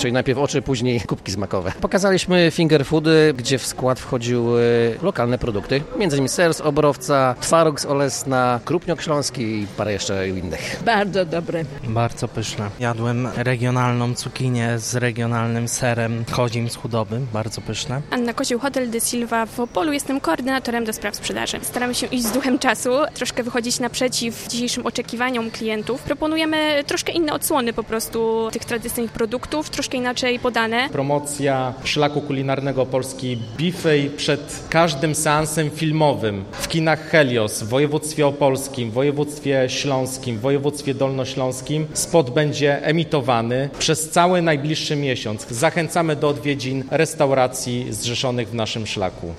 czyli najpierw oczy, później kubki smakowe. Pokazaliśmy finger foody, gdzie w skład wchodziły lokalne produkty, m.in. ser z Obrowca, twaróg z Olesna, krupniok śląski i parę jeszcze innych. Bardzo dobre. Bardzo pyszne. Jadłem regionalną cukinię z regionalnym serem kozim z chudoby, bardzo pyszne. Anna Kozioł, Hotel de Silva w Opolu. Jestem koordynatorem do spraw sprzedaży. Staramy się iść z duchem czasu, troszkę wychodzić naprzeciw dzisiejszym oczekiwaniom klientów. Proponujemy troszkę inne odsłony po prostu tych tradycyjnych produktów, troszkę inaczej podane. Promocja szlaku kulinarnego Polski Buffet przed każdym seansem filmowym w kinach Helios w województwie opolskim, w województwie śląskim, w województwie dolnośląskim. Spot będzie emitowany przez cały najbliższy miesiąc. Zachęcamy do odwiedzin restauracji zrzeszonych w naszym szlaku.